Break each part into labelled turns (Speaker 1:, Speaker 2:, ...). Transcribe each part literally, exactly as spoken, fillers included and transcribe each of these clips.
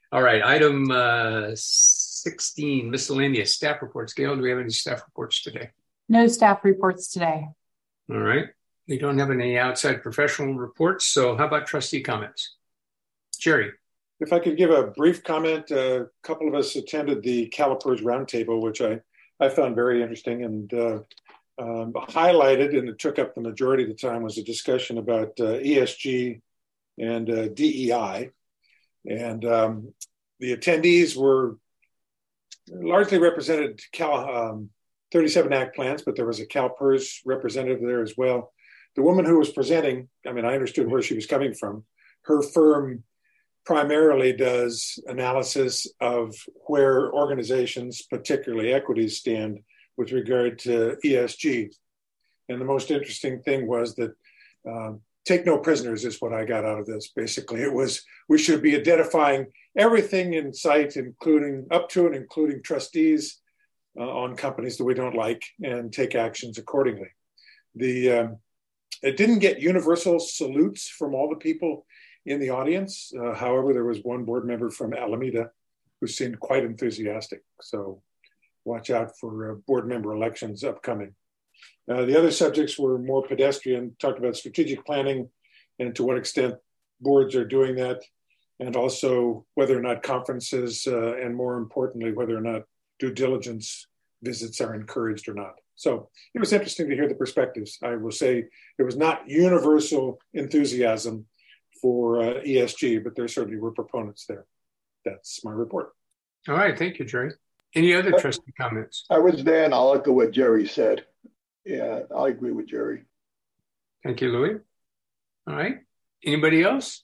Speaker 1: All right, item uh, sixteen, miscellaneous staff reports. Gail, do we have any staff reports today?
Speaker 2: No staff reports today.
Speaker 1: All right. We don't have any outside professional reports, so how about trustee comments? Jerry.
Speaker 3: If I could give a brief comment, a couple of us attended the CalPERS Roundtable, which I, I found very interesting and uh, um, highlighted, and it took up the majority of the time, was a discussion about uh, E S G and uh, D E I. And um, the attendees were largely represented Cal um, thirty-seven Act plants, but there was a CalPERS representative there as well. The woman who was presenting, I mean, I understood where she was coming from. Her firm primarily does analysis of where organizations, particularly equities, stand with regard to E S G. And the most interesting thing was that uh, take no prisoners is what I got out of this. Basically, it was we should be identifying everything in sight, including up to and including trustees uh, on companies that we don't like, and take actions accordingly. The um, it didn't get universal salutes from all the people in the audience. Uh, however, there was one board member from Alameda who seemed quite enthusiastic. So watch out for uh, board member elections upcoming. Uh, the other subjects were more pedestrian, talked about strategic planning and to what extent boards are doing that, and also whether or not conferences, uh, and more importantly, whether or not due diligence visits are encouraged or not. So it was interesting to hear the perspectives. I will say there was not universal enthusiasm for uh, E S G, but there certainly were proponents there. That's my report.
Speaker 1: All right, thank you, Jerry. Any other trustee comments?
Speaker 4: I was there, and I'll echo what Jerry said. Yeah, I agree with Jerry.
Speaker 1: Thank you, Louis. All right, anybody else?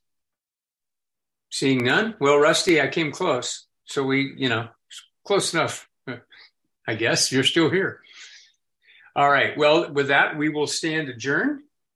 Speaker 1: Seeing none? Well, Rusty, I came close. So we, you know, close enough. I guess you're still here. All right, well, with that, we will stand adjourned.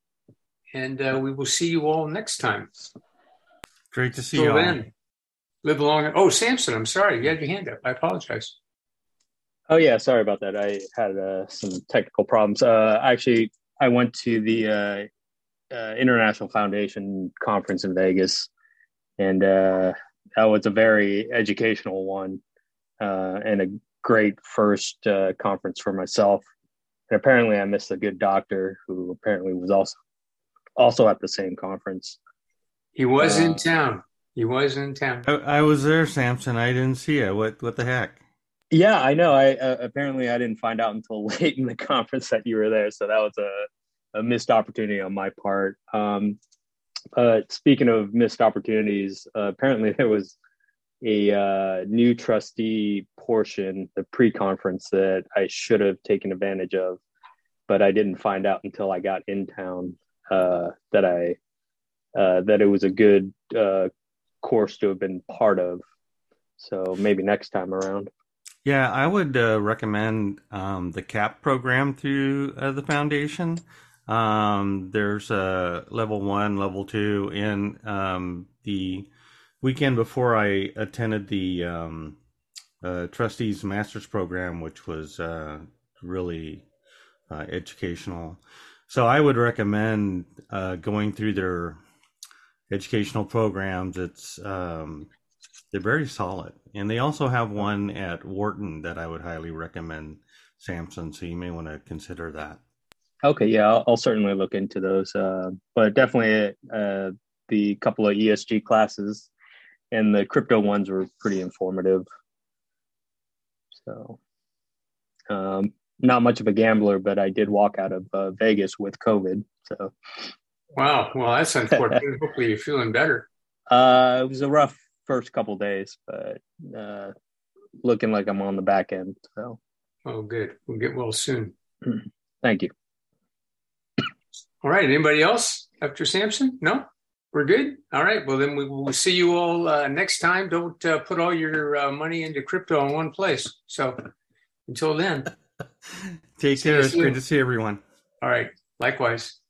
Speaker 1: And uh, we will see you all next time.
Speaker 5: Great to see
Speaker 1: Till
Speaker 5: you all.
Speaker 1: then, live long. Oh, Samson, I'm sorry. You had your hand up. I apologize.
Speaker 6: Oh, yeah. Sorry about that. I had uh, some technical problems. Uh, actually, I went to the uh, uh, International Foundation Conference in Vegas, and uh, that was a very educational one uh, and a great first uh, conference for myself. And apparently I missed a good doctor who apparently was also also at the same conference.
Speaker 1: He was uh, in
Speaker 6: Uh,
Speaker 1: town. He was in town.
Speaker 5: I, I was there, Samson. I didn't see it. What what the heck?
Speaker 6: Yeah, I know. I uh, apparently I didn't find out until late in the conference that you were there, so that was a, a missed opportunity on my part. Um, uh, speaking of missed opportunities, uh, apparently there was a uh, new trustee portion, the pre-conference, that I should have taken advantage of, but I didn't find out until I got in town uh, that I uh, that it was a good uh, course to have been part of. So maybe next time around.
Speaker 5: Yeah, I would uh, recommend um, the CAP program through uh, the foundation. Um, there's uh, level one, level two, and um, the weekend before I attended the um, uh, trustees master's program, which was uh, really uh, educational. So I would recommend uh, going through their educational programs. It's um, they're very solid, and they also have one at Wharton that I would highly recommend, Samson. So you may want to consider that.
Speaker 6: Okay, yeah, I'll, I'll certainly look into those. Uh, but definitely, uh, the couple of E S G classes and the crypto ones were pretty informative. So, um, not much of a gambler, but I did walk out of uh, Vegas with COVID. So,
Speaker 1: wow, well, that's unfortunate. Hopefully, you're feeling better.
Speaker 6: Uh, it was a rough first couple of days, but uh, looking like I'm on the back end. So,
Speaker 1: oh, good. We'll get well soon.
Speaker 6: Thank you.
Speaker 1: All right. Anybody else after Samson? No? We're good? All right. Well, then we will see you all uh, next time. Don't uh, put all your uh, money into crypto in one place. So until then.
Speaker 5: Take care. It's great to see everyone.
Speaker 1: All right. Likewise.